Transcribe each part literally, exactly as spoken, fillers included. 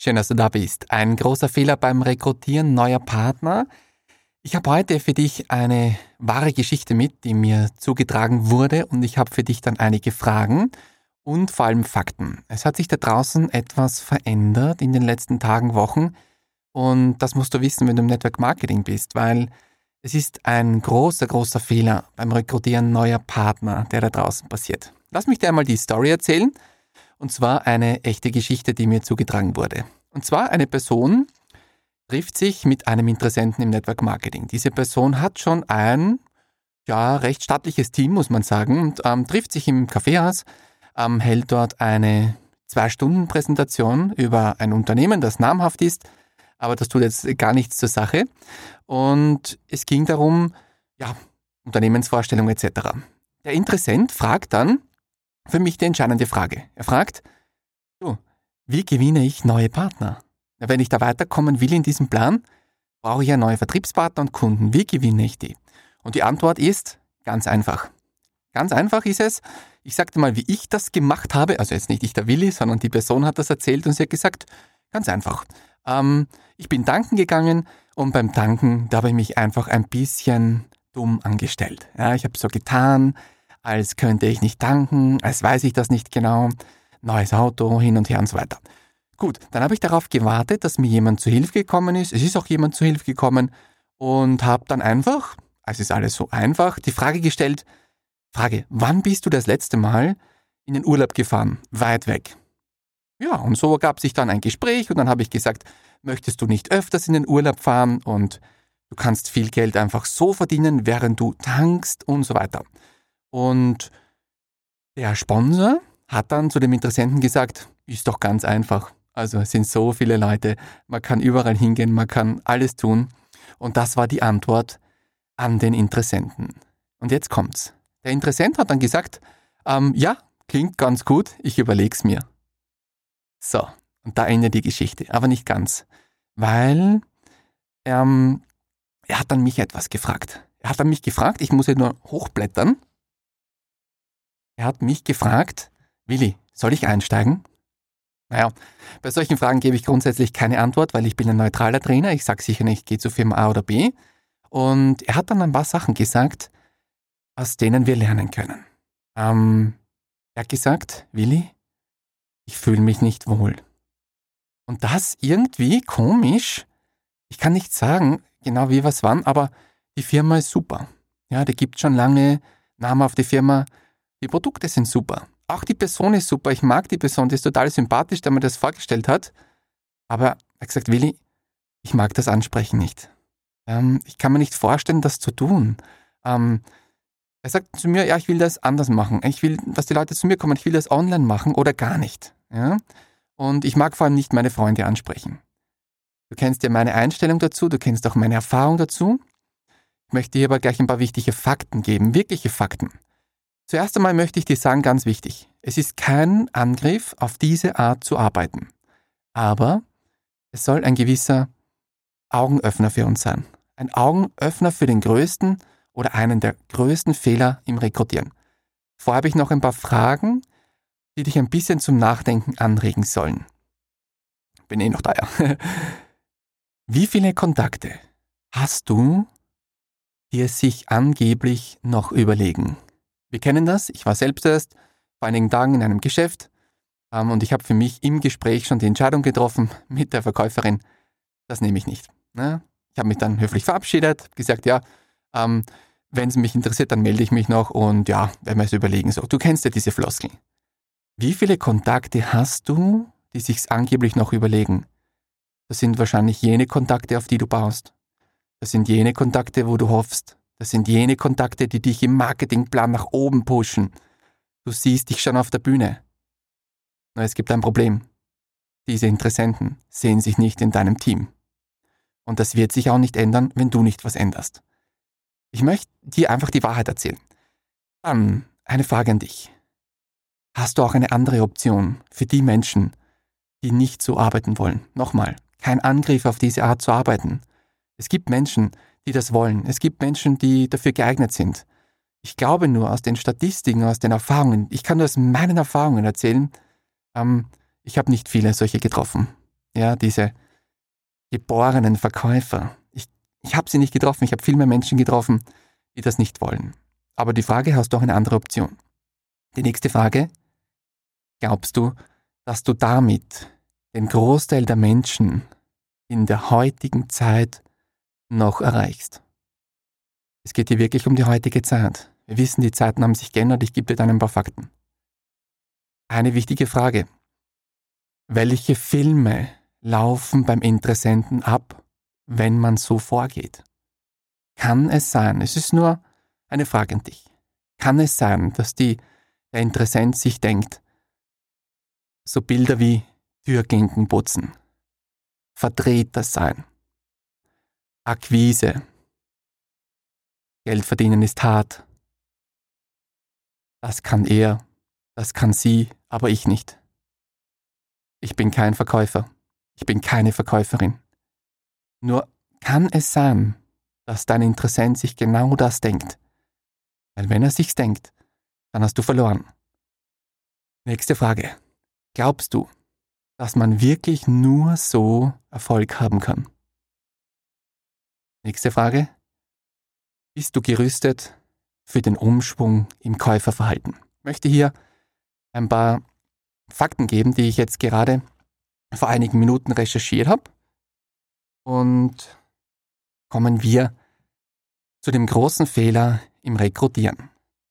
Schön, dass du da bist. Ein großer Fehler beim Rekrutieren neuer Partner. Ich habe heute für dich eine wahre Geschichte mit, die mir zugetragen wurde, und ich habe für dich dann einige Fragen und vor allem Fakten. Es hat sich da draußen etwas verändert in den letzten Tagen, Wochen, und das musst du wissen, wenn du im Network Marketing bist, weil es ist ein großer, großer Fehler beim Rekrutieren neuer Partner, der da draußen passiert. Lass mich dir einmal die Story erzählen. Und zwar eine echte Geschichte, die mir zugetragen wurde. Und zwar eine Person trifft sich mit einem Interessenten im Network Marketing. Diese Person hat schon ein ja, recht stattliches Team, muss man sagen, und ähm, trifft sich im Kaffeehaus, ähm, hält dort eine Zwei-Stunden-Präsentation über ein Unternehmen, das namhaft ist, aber das tut jetzt gar nichts zur Sache. Und es ging darum, ja, Unternehmensvorstellung et cetera. Der Interessent fragt dann, für mich die entscheidende Frage. Er fragt, du, wie gewinne ich neue Partner? Wenn ich da weiterkommen will in diesem Plan, brauche ich ja neue Vertriebspartner und Kunden. Wie gewinne ich die? Und die Antwort ist ganz einfach. Ganz einfach ist es, ich sagte mal, wie ich das gemacht habe, also jetzt nicht ich, der Willi, sondern die Person hat das erzählt und sie hat gesagt, ganz einfach. Ähm, ich bin tanken gegangen und beim Tanken, da habe ich mich einfach ein bisschen dumm angestellt. Ja, ich habe so getan, als könnte ich nicht tanken, als weiß ich das nicht genau, neues Auto, hin und her und so weiter. Gut, dann habe ich darauf gewartet, dass mir jemand zu Hilfe gekommen ist. Es ist auch jemand zu Hilfe gekommen und habe dann einfach, es ist alles so einfach, die Frage gestellt, Frage, wann bist du das letzte Mal in den Urlaub gefahren, weit weg? Ja, und so ergab sich dann ein Gespräch und dann habe ich gesagt, möchtest du nicht öfters in den Urlaub fahren und du kannst viel Geld einfach so verdienen, während du tankst und so weiter. Und der Sponsor hat dann zu dem Interessenten gesagt, ist doch ganz einfach. Also es sind so viele Leute, man kann überall hingehen, man kann alles tun. Und das war die Antwort an den Interessenten. Und jetzt kommt's. Der Interessent hat dann gesagt, ähm, ja, klingt ganz gut, ich überleg's mir. So, und da endet die Geschichte, aber nicht ganz. Weil ähm, er hat dann mich etwas gefragt. Er hat dann mich gefragt, ich muss ja nur hochblättern. Er hat mich gefragt, Willi, soll ich einsteigen? Naja, bei solchen Fragen gebe ich grundsätzlich keine Antwort, weil ich bin ein neutraler Trainer. Ich sage sicher nicht, geh zu Firma A oder B. Und er hat dann ein paar Sachen gesagt, aus denen wir lernen können. Ähm, er hat gesagt, Willi, ich fühle mich nicht wohl. Und das irgendwie komisch. Ich kann nicht sagen, genau wie, was, wann, aber die Firma ist super. Ja, die gibt schon lange, namhafte Firma. Die Produkte sind super. Auch die Person ist super. Ich mag die Person, die ist total sympathisch, der mir das vorgestellt hat. Aber er hat gesagt, Willi, ich mag das Ansprechen nicht. Ähm, ich kann mir nicht vorstellen, das zu tun. Ähm, er sagt zu mir, ja, ich will das anders machen. Ich will, dass die Leute zu mir kommen. Ich will das online machen oder gar nicht. Ja? Und ich mag vor allem nicht meine Freunde ansprechen. Du kennst ja meine Einstellung dazu, du kennst auch meine Erfahrung dazu. Ich möchte dir aber gleich ein paar wichtige Fakten geben, wirkliche Fakten. Zuerst einmal möchte ich dir sagen, ganz wichtig, es ist kein Angriff auf diese Art zu arbeiten. Aber es soll ein gewisser Augenöffner für uns sein. Ein Augenöffner für den größten oder einen der größten Fehler im Rekrutieren. Vorher habe ich noch ein paar Fragen, die dich ein bisschen zum Nachdenken anregen sollen. Bin eh noch da, ja. Wie viele Kontakte hast du, die es sich angeblich noch überlegen? Wir kennen das, ich war selbst erst vor einigen Tagen in einem Geschäft ähm, und ich habe für mich im Gespräch schon die Entscheidung getroffen mit der Verkäuferin, das nehme ich nicht. Ne? Ich habe mich dann höflich verabschiedet, gesagt, ja, ähm, wenn es mich interessiert, dann melde ich mich noch und ja, werden wir es überlegen. So, du kennst ja diese Floskel. Wie viele Kontakte hast du, die sich angeblich noch überlegen? Das sind wahrscheinlich jene Kontakte, auf die du baust. Das sind jene Kontakte, wo du hoffst. Das sind jene Kontakte, die dich im Marketingplan nach oben pushen. Du siehst dich schon auf der Bühne. Nur es gibt ein Problem. Diese Interessenten sehen sich nicht in deinem Team. Und das wird sich auch nicht ändern, wenn du nicht was änderst. Ich möchte dir einfach die Wahrheit erzählen. Dann eine Frage an dich. Hast du auch eine andere Option für die Menschen, die nicht so arbeiten wollen? Nochmal, kein Angriff auf diese Art zu arbeiten. Es gibt Menschen, die das wollen. Es gibt Menschen, die dafür geeignet sind. Ich glaube nur aus den Statistiken, aus den Erfahrungen, ich kann nur aus meinen Erfahrungen erzählen, ähm, ich habe nicht viele solche getroffen. Ja, diese geborenen Verkäufer. Ich, ich habe sie nicht getroffen, ich habe viel mehr Menschen getroffen, die das nicht wollen. Aber die Frage, hast du auch eine andere Option? Die nächste Frage, glaubst du, dass du damit den Großteil der Menschen in der heutigen Zeit noch erreichst? Es geht hier wirklich um die heutige Zeit. Wir wissen, die Zeiten haben sich geändert, ich gebe dir dann ein paar Fakten. Eine wichtige Frage. Welche Filme laufen beim Interessenten ab, wenn man so vorgeht? Kann es sein, es ist nur eine Frage an dich, kann es sein, dass die, der Interessent sich denkt, so Bilder wie Türklinken putzen, Vertreter sein, Akquise, Geld verdienen ist hart, das kann er, das kann sie, aber ich nicht. Ich bin kein Verkäufer, ich bin keine Verkäuferin. Nur kann es sein, dass dein Interessent sich genau das denkt? Weil wenn er sich's denkt, dann hast du verloren. Nächste Frage. Glaubst du, dass man wirklich nur so Erfolg haben kann? Nächste Frage. Bist du gerüstet für den Umschwung im Käuferverhalten? Ich möchte hier ein paar Fakten geben, die ich jetzt gerade vor einigen Minuten recherchiert habe. Und kommen wir zu dem großen Fehler im Rekrutieren.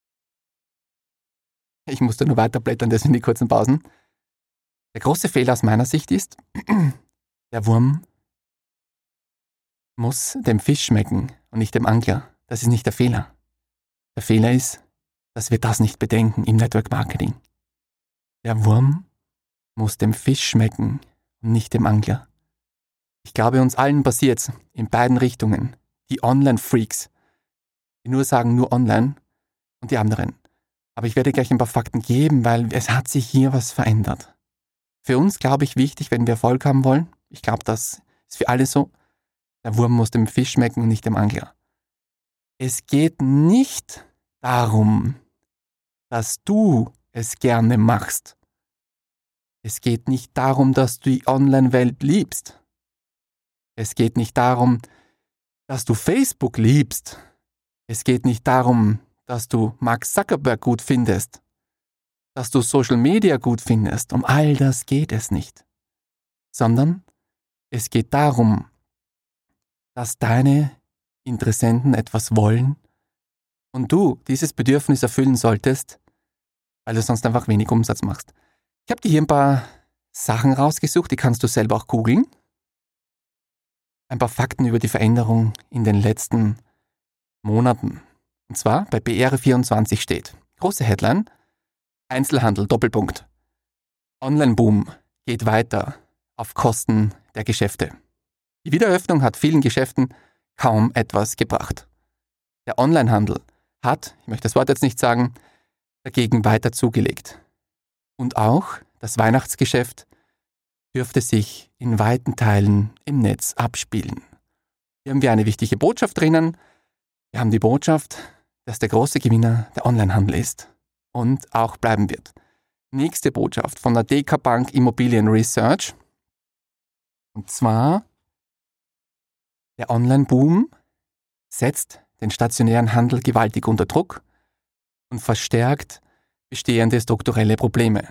Ich musste nur weiterblättern, deswegen die kurzen Pausen. Der große Fehler aus meiner Sicht ist, der Wurm muss dem Fisch schmecken und nicht dem Angler. Das ist nicht der Fehler. Der Fehler ist, dass wir das nicht bedenken im Network Marketing. Der Wurm muss dem Fisch schmecken und nicht dem Angler. Ich glaube, uns allen passiert's in beiden Richtungen. Die Online-Freaks, die nur sagen, nur online, und die anderen. Aber ich werde gleich ein paar Fakten geben, weil es hat sich hier was verändert. Für uns, glaube ich, wichtig, wenn wir Erfolg haben wollen, ich glaube, das ist für alle so, der Wurm muss dem Fisch schmecken und nicht dem Angler. Es geht nicht darum, dass du es gerne machst. Es geht nicht darum, dass du die Online-Welt liebst. Es geht nicht darum, dass du Facebook liebst. Es geht nicht darum, dass du Mark Zuckerberg gut findest, dass du Social Media gut findest. Um all das geht es nicht. Sondern es geht darum, dass deine Interessenten etwas wollen und du dieses Bedürfnis erfüllen solltest, weil du sonst einfach wenig Umsatz machst. Ich habe dir hier ein paar Sachen rausgesucht, die kannst du selber auch googeln. Ein paar Fakten über die Veränderung in den letzten Monaten. Und zwar bei B R vierundzwanzig steht, große Headline, Einzelhandel, Doppelpunkt. Online-Boom geht weiter auf Kosten der Geschäfte. Die Wiedereröffnung hat vielen Geschäften kaum etwas gebracht. Der Onlinehandel hat, ich möchte das Wort jetzt nicht sagen, dagegen weiter zugelegt. Und auch das Weihnachtsgeschäft dürfte sich in weiten Teilen im Netz abspielen. Hier haben wir eine wichtige Botschaft drinnen. Wir haben die Botschaft, dass der große Gewinner der Onlinehandel ist und auch bleiben wird. Nächste Botschaft von der D K Bank Immobilien Research. Und zwar, der Online-Boom setzt den stationären Handel gewaltig unter Druck und verstärkt bestehende strukturelle Probleme.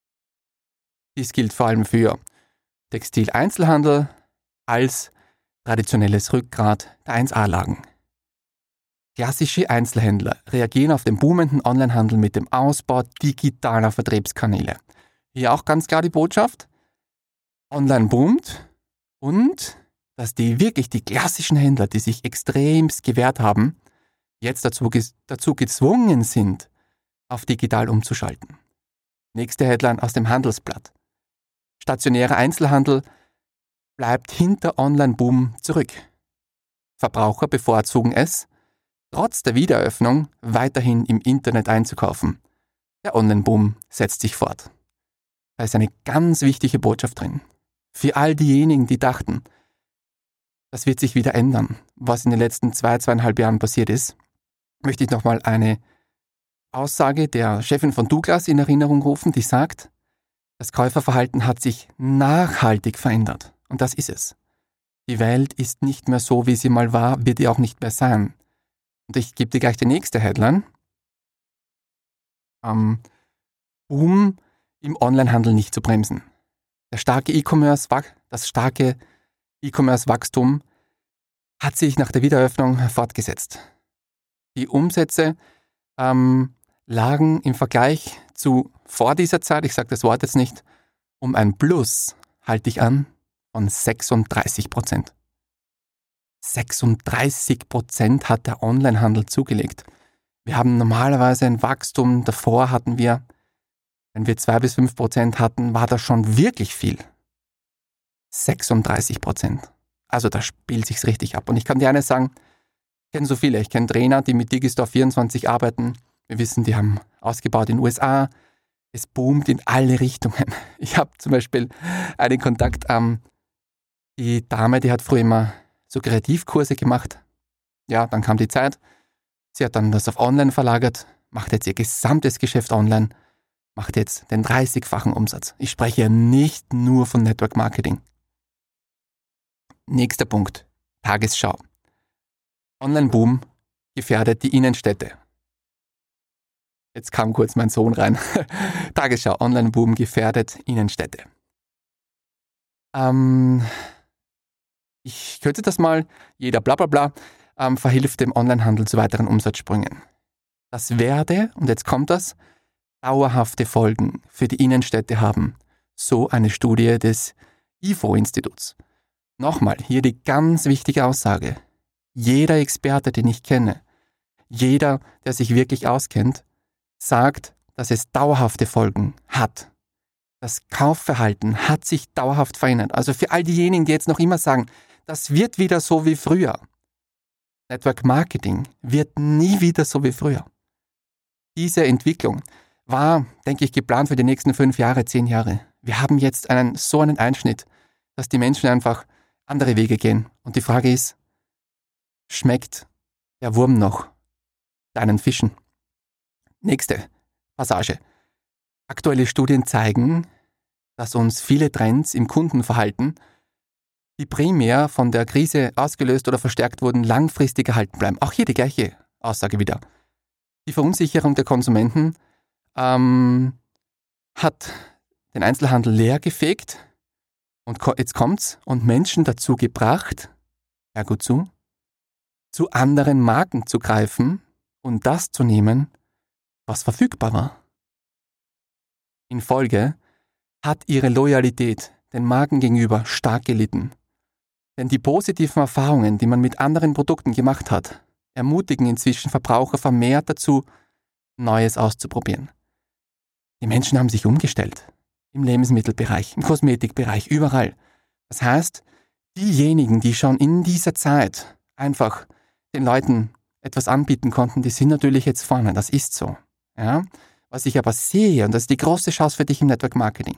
Dies gilt vor allem für Textileinzelhandel als traditionelles Rückgrat der eins A-Lagen. Klassische Einzelhändler reagieren auf den boomenden Onlinehandel mit dem Ausbau digitaler Vertriebskanäle. Hier auch ganz klar die Botschaft, Online boomt und dass die wirklich die klassischen Händler, die sich extremst gewehrt haben, jetzt dazu, dazu gezwungen sind, auf digital umzuschalten. Nächste Headline aus dem Handelsblatt. Stationärer Einzelhandel bleibt hinter Online-Boom zurück. Verbraucher bevorzugen es, trotz der Wiedereröffnung weiterhin im Internet einzukaufen. Der Online-Boom setzt sich fort. Da ist eine ganz wichtige Botschaft drin. Für all diejenigen, die dachten, das wird sich wieder ändern, was in den letzten zwei, zweieinhalb Jahren passiert ist, möchte ich nochmal eine Aussage der Chefin von Douglas in Erinnerung rufen, die sagt, das Käuferverhalten hat sich nachhaltig verändert. Und das ist es. Die Welt ist nicht mehr so, wie sie mal war, wird sie auch nicht mehr sein. Und ich gebe dir gleich die nächste Headline. Ähm, Boom im Onlinehandel nicht zu bremsen. Der starke E-Commerce, das starke E-Commerce-Wachstum hat sich nach der Wiedereröffnung fortgesetzt. Die Umsätze ähm, lagen im Vergleich zu vor dieser Zeit, ich sage das Wort jetzt nicht, um ein Plus, halte ich an, von sechsunddreißig Prozent. sechsunddreißig Prozent hat der Onlinehandel zugelegt. Wir haben normalerweise ein Wachstum, davor hatten wir, wenn wir zwei bis fünf Prozent hatten, war das schon wirklich viel. sechsunddreißig Prozent. Also da spielt sich's richtig ab. Und ich kann dir eines sagen, ich kenne so viele, ich kenne Trainer, die mit Digistore vierundzwanzig arbeiten. Wir wissen, die haben ausgebaut in den U S A. Es boomt in alle Richtungen. Ich habe zum Beispiel einen Kontakt, ähm, die Dame, die hat früher immer so Kreativkurse gemacht. Ja, dann kam die Zeit. Sie hat dann das auf Online verlagert, macht jetzt ihr gesamtes Geschäft online, macht jetzt den dreißigfachen Umsatz. Ich spreche ja nicht nur von Network Marketing. Nächster Punkt, Tagesschau. Online-Boom gefährdet die Innenstädte. Jetzt kam kurz mein Sohn rein. Tagesschau, Online-Boom gefährdet Innenstädte. Ähm, ich kürze das mal, jeder Blablabla ähm, verhilft dem Onlinehandel zu weiteren Umsatzsprüngen. Das werde, und jetzt kommt das, dauerhafte Folgen für die Innenstädte haben. So eine Studie des I F O-Instituts. Nochmal, hier die ganz wichtige Aussage. Jeder Experte, den ich kenne, jeder, der sich wirklich auskennt, sagt, dass es dauerhafte Folgen hat. Das Kaufverhalten hat sich dauerhaft verändert. Also für all diejenigen, die jetzt noch immer sagen, das wird wieder so wie früher. Network Marketing wird nie wieder so wie früher. Diese Entwicklung war, denke ich, geplant für die nächsten fünf Jahre, zehn Jahre. Wir haben jetzt einen, so einen Einschnitt, dass die Menschen einfach andere Wege gehen. Und die Frage ist, schmeckt der Wurm noch deinen Fischen? Nächste Passage. Aktuelle Studien zeigen, dass uns viele Trends im Kundenverhalten, die primär von der Krise ausgelöst oder verstärkt wurden, langfristig erhalten bleiben. Auch hier die gleiche Aussage wieder. Die Verunsicherung der Konsumenten ähm, hat den Einzelhandel leer gefegt und ko- jetzt kommt's und Menschen dazu gebracht, hör gut zu, zu anderen Marken zu greifen und das zu nehmen, was verfügbar war. In Folge hat ihre Loyalität den Marken gegenüber stark gelitten. Denn die positiven Erfahrungen, die man mit anderen Produkten gemacht hat, ermutigen inzwischen Verbraucher vermehrt dazu, Neues auszuprobieren. Die Menschen haben sich umgestellt. Im Lebensmittelbereich, im Kosmetikbereich, überall. Das heißt, diejenigen, die schon in dieser Zeit einfach den Leuten etwas anbieten konnten, die sind natürlich jetzt vorne. Das ist so. Ja? Was ich aber sehe, und das ist die große Chance für dich im Network Marketing.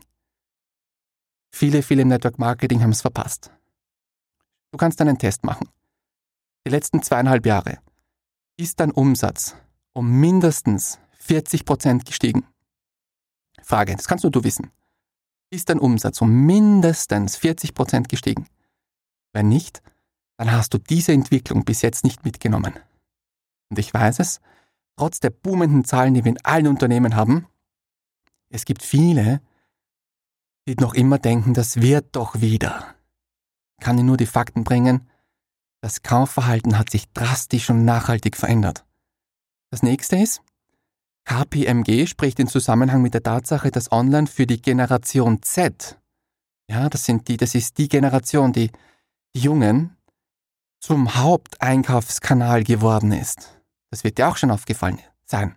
Viele, viele im Network Marketing haben es verpasst. Du kannst einen Test machen. Die letzten zweieinhalb Jahre ist dein Umsatz um mindestens vierzig Prozent gestiegen. Frage, das kannst nur du wissen. Ist dein Umsatz um mindestens vierzig Prozent gestiegen? Wenn nicht, dann hast du diese Entwicklung bis jetzt nicht mitgenommen. Und ich weiß es, trotz der boomenden Zahlen, die wir in allen Unternehmen haben, es gibt viele, die noch immer denken, das wird doch wieder. Ich kann dir nur die Fakten bringen, das Kaufverhalten hat sich drastisch und nachhaltig verändert. Das nächste ist, K P M G spricht in Zusammenhang mit der Tatsache, dass Online für die Generation Z, ja, das sind die, das ist die Generation, die, die Jungen, zum Haupteinkaufskanal geworden ist. Das wird dir auch schon aufgefallen sein.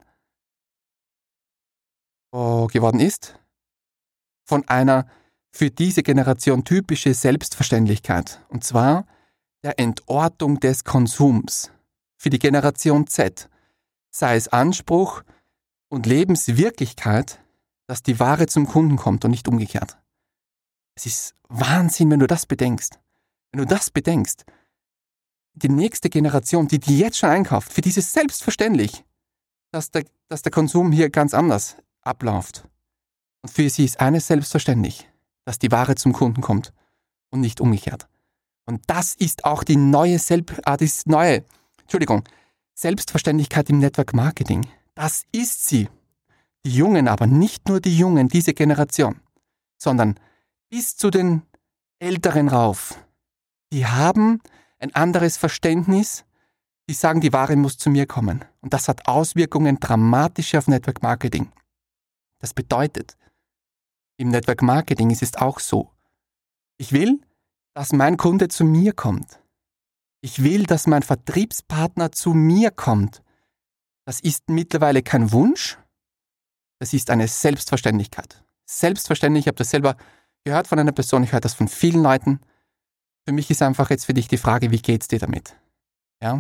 Oh, geworden ist? Von einer für diese Generation typische Selbstverständlichkeit. Und zwar der Entortung des Konsums. Für die Generation Z sei es Anspruch und Lebenswirklichkeit, dass die Ware zum Kunden kommt und nicht umgekehrt. Es ist Wahnsinn, wenn du das bedenkst. Wenn du das bedenkst, die nächste Generation, die die jetzt schon einkauft, für die ist es selbstverständlich, dass der, dass der Konsum hier ganz anders abläuft. Und für sie ist eines selbstverständlich, dass die Ware zum Kunden kommt und nicht umgekehrt. Und das ist auch die neue, Selb- äh, die neue Entschuldigung, Selbstverständlichkeit im Network Marketing. Das ist sie. Die Jungen aber, nicht nur die Jungen, diese Generation, sondern bis zu den Älteren rauf. Die haben ein anderes Verständnis, die sagen, die Ware muss zu mir kommen. Und das hat Auswirkungen dramatische auf Network Marketing. Das bedeutet, im Network Marketing ist es auch so, ich will, dass mein Kunde zu mir kommt. Ich will, dass mein Vertriebspartner zu mir kommt. Das ist mittlerweile kein Wunsch, das ist eine Selbstverständlichkeit. Selbstverständlich, ich habe das selber gehört von einer Person, ich höre das von vielen Leuten. Für mich ist einfach jetzt für dich die Frage, wie geht's dir damit? Ja?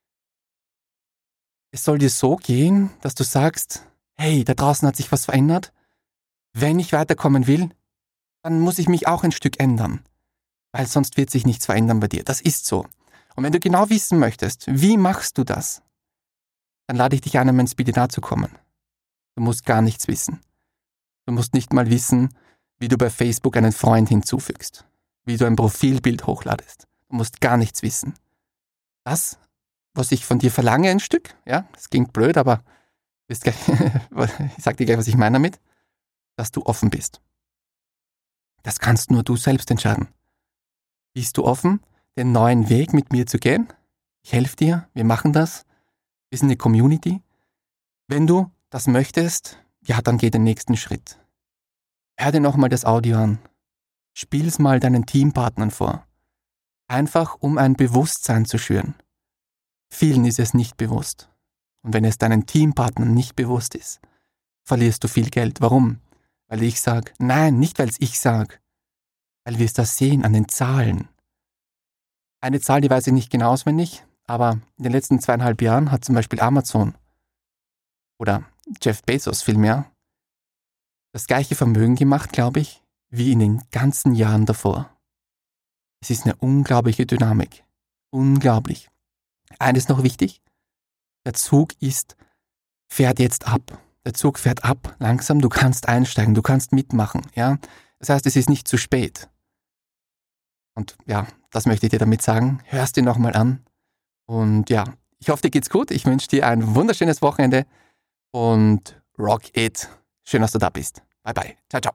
Es soll dir so gehen, dass du sagst, hey, da draußen hat sich was verändert. Wenn ich weiterkommen will, dann muss ich mich auch ein Stück ändern. Weil sonst wird sich nichts verändern bei dir. Das ist so. Und wenn du genau wissen möchtest, wie machst du das, dann lade ich dich ein, um ins Webinar zu kommen. Du musst gar nichts wissen. Du musst nicht mal wissen, wie du bei Facebook einen Freund hinzufügst, wie du ein Profilbild hochladest. Du musst gar nichts wissen. Das, was ich von dir verlange, ein Stück, ja, das klingt blöd, aber ich sag dir gleich, was ich meine damit, dass du offen bist. Das kannst nur du selbst entscheiden. Bist du offen, den neuen Weg mit mir zu gehen? Ich helfe dir, wir machen das. Wir sind eine Community. Wenn du das möchtest, ja, dann geh den nächsten Schritt. Hör dir nochmal das Audio an. Spiel's mal deinen Teampartnern vor. Einfach, um ein Bewusstsein zu schüren. Vielen ist es nicht bewusst. Und wenn es deinen Teampartnern nicht bewusst ist, verlierst du viel Geld. Warum? Weil ich sage, nein, nicht weil es ich sage, weil wir es da sehen an den Zahlen. Eine Zahl, die weiß ich nicht genau auswendig, aber in den letzten zweieinhalb Jahren hat zum Beispiel Amazon oder Jeff Bezos vielmehr das gleiche Vermögen gemacht, glaube ich, wie in den ganzen Jahren davor. Es ist eine unglaubliche Dynamik. Unglaublich. Eines noch wichtig, der Zug ist, fährt jetzt ab. Der Zug fährt ab, langsam, du kannst einsteigen, du kannst mitmachen. Ja? Das heißt, es ist nicht zu spät. Und ja, das möchte ich dir damit sagen. Hörst dir nochmal an. Und ja, ich hoffe, dir geht's gut. Ich wünsche dir ein wunderschönes Wochenende und rock it. Schön, dass du da bist. Bye bye. Ciao, ciao.